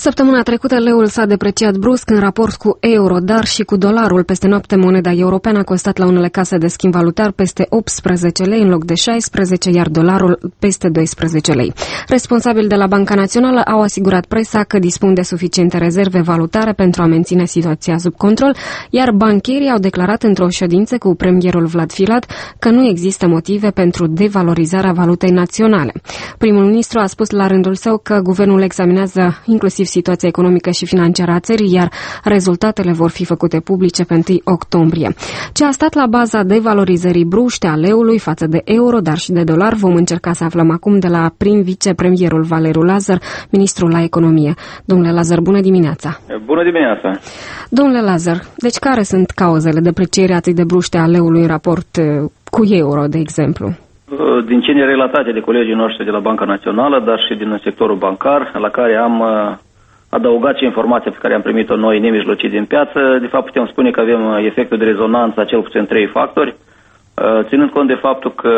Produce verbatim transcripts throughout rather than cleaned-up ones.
Săptămâna trecută leul s-a depreciat brusc în raport cu euro, dar și cu dolarul. Peste noapte moneda europeană a costat la unele case de schimb valutar peste optsprezece lei în loc de șaisprezece, iar dolarul peste doisprezece lei. Responsabili de la Banca Națională au asigurat presa că dispun de suficiente rezerve valutare pentru a menține situația sub control, iar bancherii au declarat într-o ședință cu premierul Vlad Filat că nu există motive pentru devalorizarea valutei naționale. Primul ministru a spus la rândul său că guvernul examinează inclusiv situația economică și financiară a țării, iar rezultatele vor fi făcute publice pe întâi octombrie. Ce a stat la baza devalorizării bruște a leului față de euro, dar și de dolar, vom încerca să aflăm acum de la prim vicepremierul Valeriu Lazar, ministrul la economie. Domnule Lazar, bună dimineața! Bună dimineața! Domnule Lazar, deci care sunt cauzele deprecierii atât de bruște a leului în raport cu euro, de exemplu? Din cele relatate de colegii noștri de la Banca Națională, dar și din sectorul bancar, la care am adăugat și informația pe care am primit-o noi nemijlocit din piață, de fapt putem spune că avem efectul de rezonanță a cel puțin trei factori, ținând cont de faptul că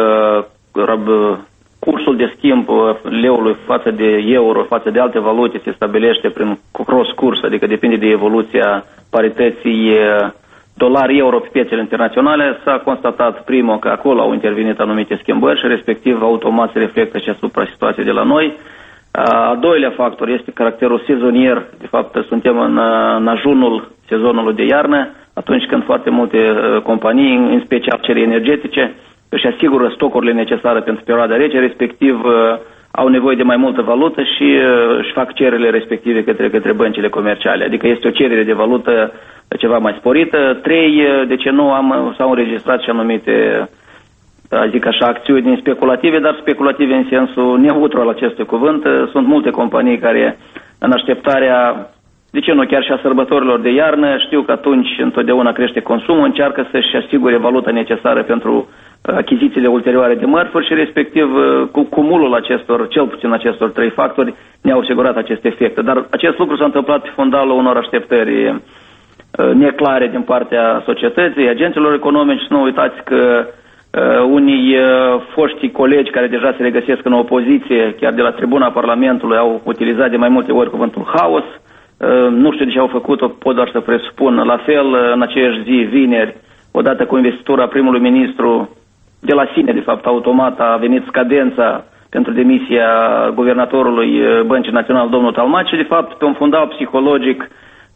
cursul de schimb leului față de euro, față de alte valute, se stabilește prin cross-curs, adică depinde de evoluția parității dolar-euro pe piețele internaționale. S-a constatat primul că acolo au intervenit anumite schimbări și respectiv automat se reflectă și asupra situației de la noi. A doilea factor este caracterul sezonier. De fapt, suntem în, în ajunul sezonului de iarnă, atunci când foarte multe companii, în special cele energetice, își asigură stocurile necesare pentru perioada rece, respectiv au nevoie de mai multă valută și își fac cererile respective către, către băncile comerciale. Adică este o cerere de valută ceva mai sporită. Trei, de ce nu, am, s-au înregistrat și anumite, zic așa, acțiuni speculative, dar speculative în sensul neutru al acestui cuvânt. Sunt multe companii care, în așteptarea, de ce nu, chiar și a sărbătorilor de iarnă, știu că atunci întotdeauna crește consumul, încearcă să-și asigure valuta necesară pentru achizițiile ulterioare de mărfuri și respectiv cu cumulul acestor, cel puțin acestor trei factori, ne-au asigurat acest efect. Dar acest lucru s-a întâmplat pe fundalul unor așteptări neclare din partea societății, agenților economici. Nu uitați că uh, unii uh, foști colegi care deja se regăsesc în opoziție, chiar de la tribuna Parlamentului, au utilizat de mai multe ori cuvântul haos. Uh, nu știu de ce au făcut-o, pot doar să presupun. La fel, uh, în aceeași zi, vineri, odată cu investitura primului ministru, de la sine, de fapt, automat a venit scadența pentru demisia guvernatorului Băncii Naționale, domnul Talmaci, și de fapt, pe un fundal psihologic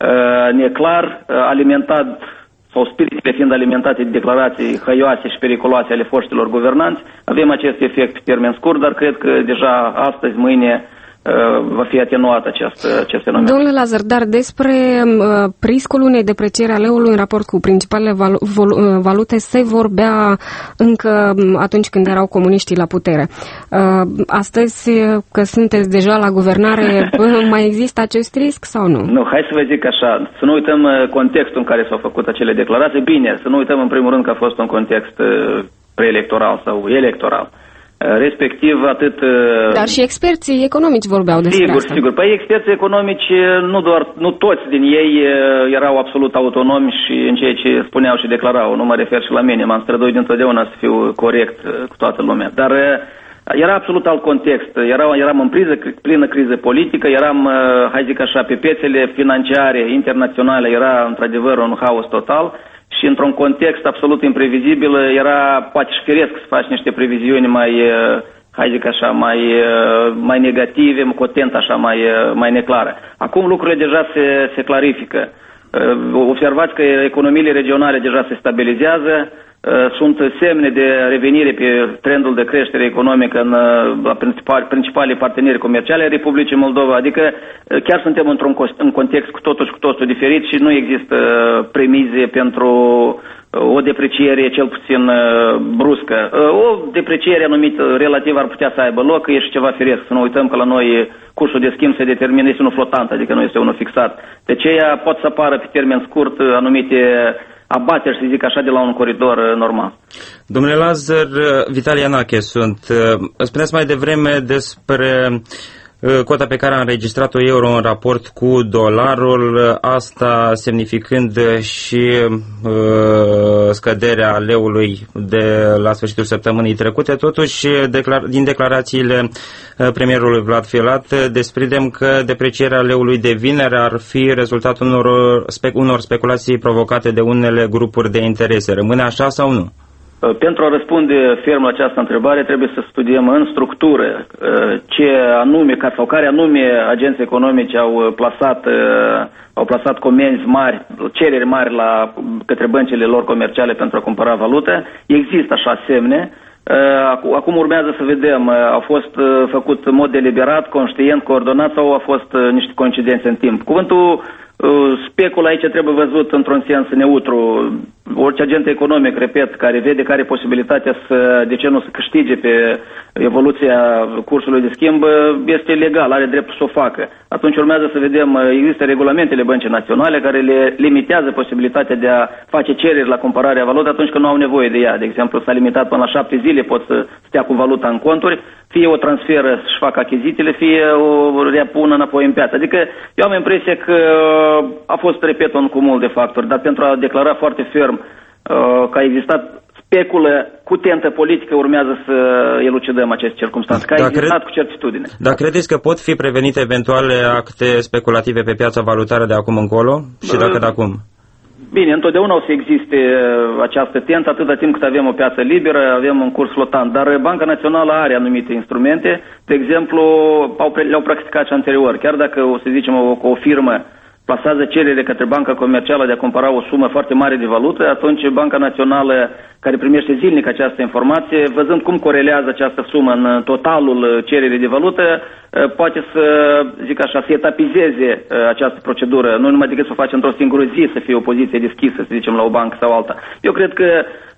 neclar, alimentat, sau spiritele fiind alimentate de declarații hăioase și periculoase ale foștilor guvernanți, avem acest efect pe termen scurt, dar cred că deja astăzi, mâine, va fi atenuat acest, acest fenomen. Domnule Lazar, dar despre uh, riscul unei deprecieri a leului în raport cu principalele valu valute se vorbea încă atunci când erau comuniștii la putere. Uh, astăzi, că sunteți deja la guvernare, mai există acest risc sau nu? Nu, hai să vă zic așa, să nu uităm contextul în care s-au făcut acele declarații. Bine, să nu uităm în primul rând că a fost un context preelectoral sau electoral. Respectiv atât... Dar și experții economici vorbeau despre sigur, asta. Sigur, Păi experții economici, nu doar, nu toți din ei erau absolut autonomi și în ceea ce spuneau și declarau. Nu mă refer și la mine, m-am străduit întotdeauna să fiu corect cu toată lumea. Dar era absolut alt context. Era, eram în priză, plină criză politică, eram, hai zic așa, pe piețele financiare internaționale, era într-adevăr un haos total. Și într-un context absolut imprevizibil era poate și firesc să faci niște previziuni mai, hai zic așa, mai, mai negative, cu o tentă așa mai, mai neclară. Acum lucrurile deja se, se clarifică. Observați că economiile regionale deja se stabilizează, sunt semne de revenire pe trendul de creștere economică în la principali, principalii parteneri comerciale ai Republicii Moldova, adică chiar suntem într-un în context cu totul și cu totul diferit și nu există premize pentru o depreciere cel puțin bruscă. O depreciere anumită relativ ar putea să aibă loc, e și ceva firesc. Să nu uităm că la noi cursul de schimb se determină, este unul flotant, adică nu este unul fixat. De aceea pot să apară pe termen scurt anumite abateri, să zic așa, de la un coridor normal. Domnule Lazar, Vitalie Anache sunt. Spuneați mai devreme despre cota pe care a înregistrat-o euro în raport cu dolarul, asta semnificând și uh, scăderea leului de la sfârșitul săptămânii trecute. Totuși, declar, din declarațiile premierului Vlad Filat, desprindem că deprecierea leului de vineri ar fi rezultatul unor, spec, unor speculații provocate de unele grupuri de interese. Rămâne așa sau nu? Pentru a răspunde ferm la această întrebare, trebuie să studiem în structură ce anume, sau care anume agenții economici au plasat, au plasat comenzi mari, cereri mari la, către băncile lor comerciale pentru a cumpăra valută. Există așa semne. Acum urmează să vedem, a fost făcut în mod deliberat, conștient, coordonat sau a fost niște coincidențe în timp. Cuvântul specul aici trebuie văzut într-un sens neutru. Orice agent economic, repet, care vede care posibilitatea să, de ce nu să câștige pe evoluția cursului de schimb, este legal, are dreptul să o facă. Atunci urmează să vedem, există regulamentele băncii naționale care le limitează posibilitatea de a face cereri la cumpărarea valutei atunci când nu au nevoie de ea. De exemplu, s-a limitat până la șapte zile, pot să stea cu valuta în conturi, fie o transferă să-și facă achizițiile, fie o reapună înapoi în piață. Adică eu am impresia că a fost, repet, un cumul de factori, dar pentru a declara foarte ferm că a existat speculă cu tentă politică, urmează să elucidăm aceste circunstanțe, că a existat cred... cu certitudine. Dar credeți că pot fi prevenite eventuale acte speculative pe piața valutară de acum încolo? Și dacă de acum? Bine, întotdeauna o să existe această tentă, atâta timp cât avem o piață liberă, avem un curs flotant, dar Banca Națională are anumite instrumente, de exemplu, le-au practicat și anterior, chiar dacă, o să zicem, o, o firmă plasează cerere către banca comercială de a cumpăra o sumă foarte mare de valută, atunci Banca Națională, care primește zilnic această informație, văzând cum corelează această sumă în totalul cererii de valută, poate să, zic așa, să etapizeze această procedură, nu numai decât să o face într-o singură zi, să fie o poziție deschisă, să zicem, la o bancă sau alta. Eu cred că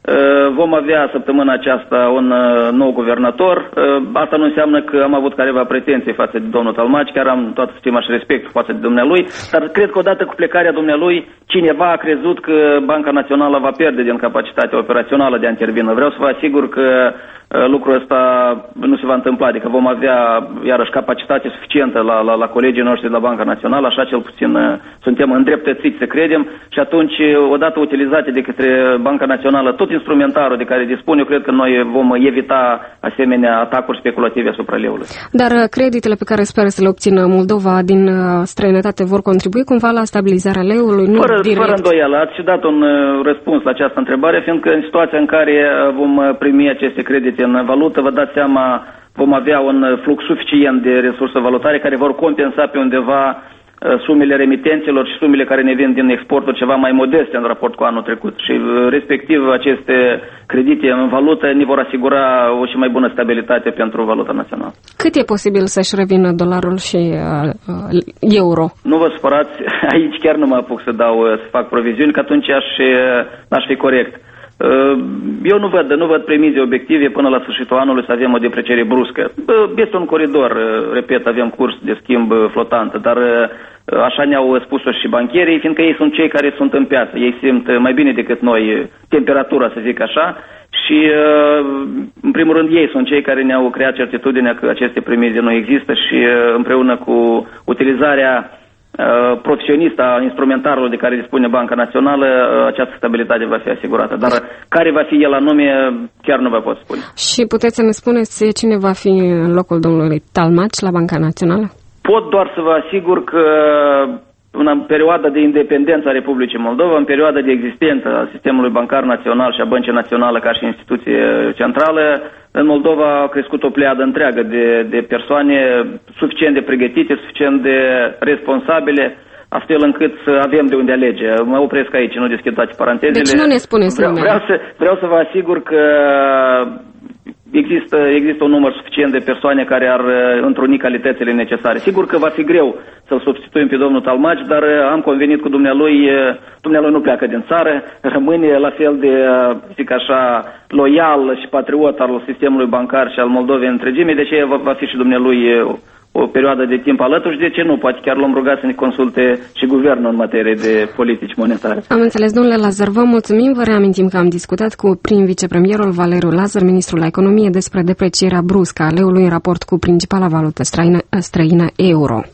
vom avea săptămâna aceasta un nou guvernator. Asta nu înseamnă că am avut careva pretenții față de domnul Tălmaci, chiar am toată stima și respect față de dumnealui, dar cred că odată cu plecarea dumnealui, cineva a crezut că Banca Națională va pierde din capacitatea operațională de a intervine. Vreau să vă asigur că lucrul ăsta nu se va întâmpla, adică vom avea iarăși capacitate suficientă la, la, la colegii noștri de la Banca Națională, așa cel puțin suntem îndreptățiți să credem, și atunci, odată utilizate de către Banca Națională tot instrumentarul de care dispune, eu cred că noi vom evita asemenea atacuri speculative asupra leului. Dar creditele pe care speră să le obțină Moldova din străinătate vor contribui cumva la stabilizarea leului? Nu fără, direct. Fără îndoială. Ați și dat un răspuns la această întrebare, fiindcă în situația în care vom primi aceste credite în valută, vă dați seama, vom avea un flux suficient de resurse valutare care vor compensa pe undeva sumele remitenților și sumele care ne vin din exporturi ceva mai modeste în raport cu anul trecut. Și respectiv aceste credite în valută ne vor asigura o și mai bună stabilitate pentru valuta națională. Cât e posibil să-și revină dolarul și uh, euro? Nu vă supărați, aici chiar nu mă apuc să dau, să fac proviziuni, că atunci aș, aș fi corect. Eu nu văd, nu văd premize obiective până la sfârșitul anului să avem o depreciere bruscă. Este un coridor, repet, avem curs de schimb flotant, dar așa ne-au spus-o și bancherii, fiindcă ei sunt cei care sunt în piață. Ei simt mai bine decât noi temperatura, să zic așa, și în primul rând ei sunt cei care ne-au creat certitudinea că aceste premize nu există și împreună cu utilizarea profesionistă a instrumentarului de care dispune Banca Națională, această stabilitate va fi asigurată. Dar care va fi el anume, chiar nu vă pot spune. Și puteți să ne spuneți cine va fi în locul domnului Tălmaci la Banca Națională? Pot doar să vă asigur că în perioada de independență a Republicii Moldova, în perioada de existență a sistemului bancar național și a Băncii Naționale ca și instituție centrală, în Moldova a crescut o pleiadă întreagă de, de persoane suficient de pregătite, suficient de responsabile, astfel încât să avem de unde alege. Mă opresc aici, nu deschid toate parantezele. Deci nu ne spuneți vreau, vreau, să, vreau să vă asigur că Există, există un număr suficient de persoane care ar întruni calitățile necesare. Sigur că va fi greu să-l substituim pe domnul Tălmaci, dar am convenit cu dumnealui, dumnealui nu pleacă din țară, rămâne la fel de, zic așa, loial și patriot al sistemului bancar și al Moldovei întregime, deci va, va fi și dumnealui o perioadă de timp alături și de ce nu, poate chiar l-am rugat să ne consulte și guvernul în materie de politici monetare. Am înțeles, domnule Lazar, vă mulțumim, vă reamintim că am discutat cu prim vicepremierul Valeriu Lazar, ministrul la economie, despre deprecierea bruscă a leului în raport cu principala valută străină, străină euro.